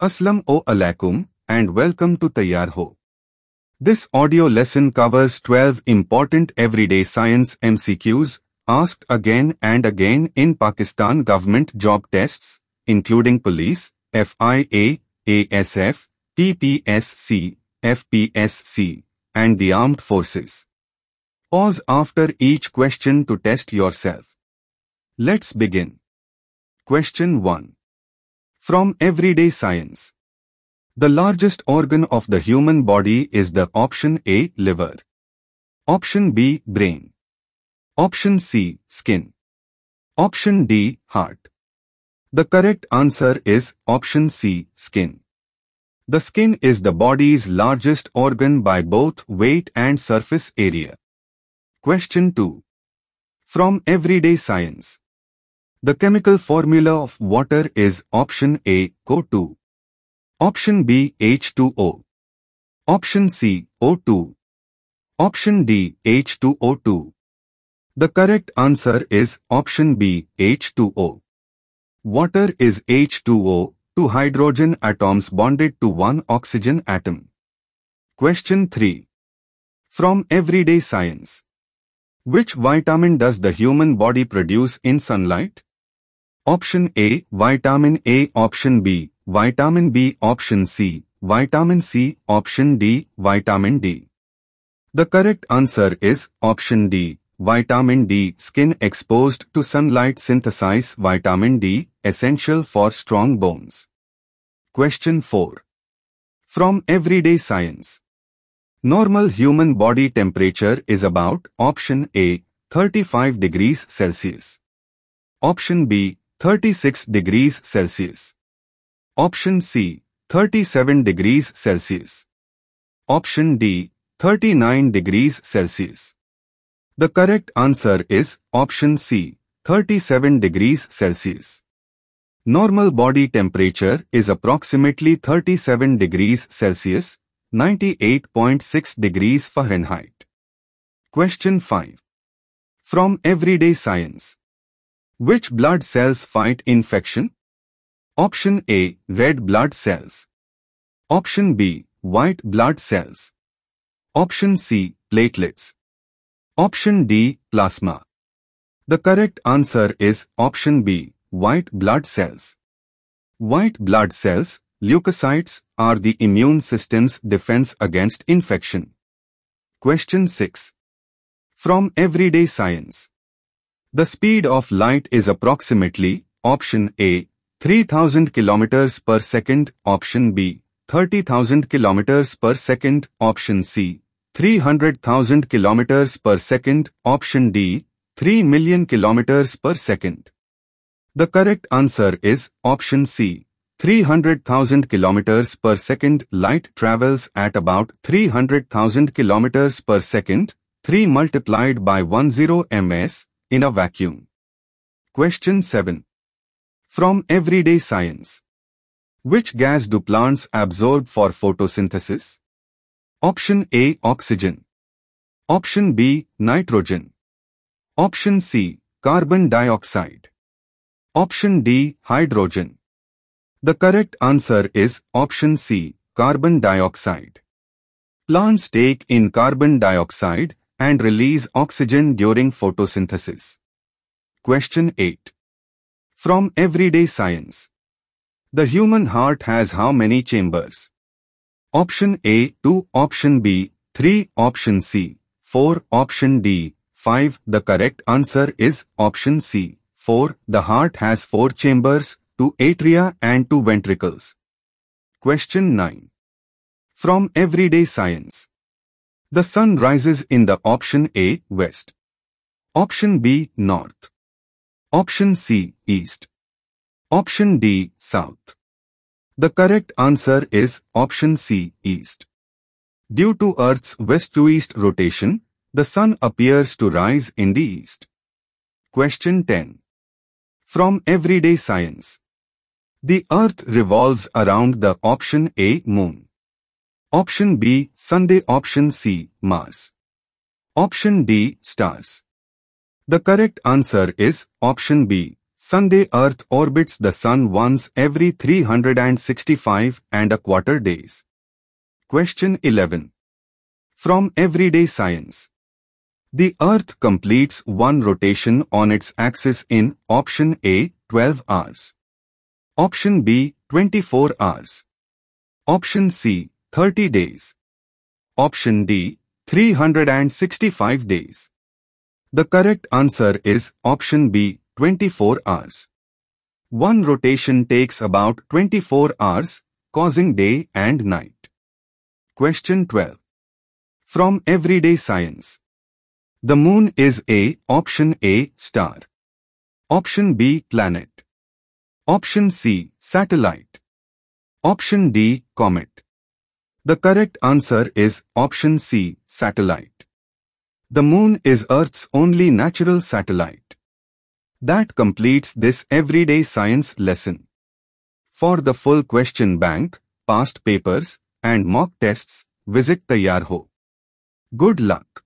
Aslam o alaikum and welcome to Tayyar Ho. This audio lesson covers 12 important everyday science MCQs asked again and again in Pakistan government job tests, including police, FIA, ASF, PPSC, FPSC, and the armed forces. Pause after each question to test yourself. Let's begin. Question 1. From Everyday Science. The largest organ of the human body is the option A, liver. Option B, brain. Option C, skin. Option D, heart. The correct answer is option C, skin. The skin is the body's largest organ by both weight and surface area. Question 2. From Everyday Science. The chemical formula of water is option A, CO2. Option B, H2O. Option C, O2. Option D, H2O2. The correct answer is option B, H2O. Water is H2O, two hydrogen atoms bonded to one oxygen atom. Question 3. From Everyday Science. Which vitamin does the human body produce in sunlight? Option A, vitamin A. Option B, vitamin B. Option C, vitamin C. Option D, vitamin D. The correct answer is option D, vitamin D. Skin exposed to sunlight synthesize vitamin D, essential for strong bones. Question 4. From Everyday Science. Normal human body temperature is about option A, 35 degrees Celsius. Option B, 36 degrees Celsius. Option C, 37 degrees Celsius. Option D, 39 degrees Celsius. The correct answer is option C, 37 degrees Celsius. Normal body temperature is approximately 37 degrees Celsius, 98.6 degrees Fahrenheit. Question 5. From Everyday Science. Which blood cells fight infection? Option A, red blood cells. Option B, white blood cells. Option C, platelets. Option D, plasma. The correct answer is option B, white blood cells. White blood cells, leukocytes, are the immune system's defense against infection. Question 6. From Everyday Science. The speed of light is approximately option A, 3000 km per second, option B, 30,000 km per second, option C, 300,000 km per second, option D, 3 million km per second. The correct answer is option C, 300,000 km per second. Light travels at about 300,000 km per second, 3 multiplied by 10 ms, in a vacuum. Question 7. From Everyday Science. Which gas do plants absorb for photosynthesis? Option A, oxygen. Option B, nitrogen. Option C, carbon dioxide. Option D, hydrogen. The correct answer is option C, carbon dioxide. Plants take in carbon dioxide and release oxygen during photosynthesis. Question 8. From Everyday Science. The human heart has how many chambers? Option A, 2, option B, 3, option C, 4, option D, 5. The correct answer is option C, 4. The heart has 4 chambers, 2 atria and 2 ventricles. Question 9. From Everyday Science. The sun rises in the option A, west. Option B, north. Option C, east. Option D, south. The correct answer is option C, east. Due to Earth's west-to-east rotation, the sun appears to rise in the east. Question 10. From Everyday Science. The Earth revolves around the option A, moon. Option B, Sunday. Option C, Mars. Option D, stars. The correct answer is option B, Sunday Earth orbits the Sun once every 365 and a quarter days. Question 11. From Everyday Science. The Earth completes one rotation on its axis in option A, 12 hours. Option B, 24 hours. Option C, 30 days. Option D, 365 days. The correct answer is option B, 24 hours. One rotation takes about 24 hours, causing day and night. Question 12. From Everyday Science. The Moon is option A, star. Option B, planet. Option C, satellite. Option D, comet. The correct answer is option C, satellite. The Moon is Earth's only natural satellite. That completes this Everyday Science lesson. For the full question bank, past papers, and mock tests, visit Taiyar Ho. Good luck.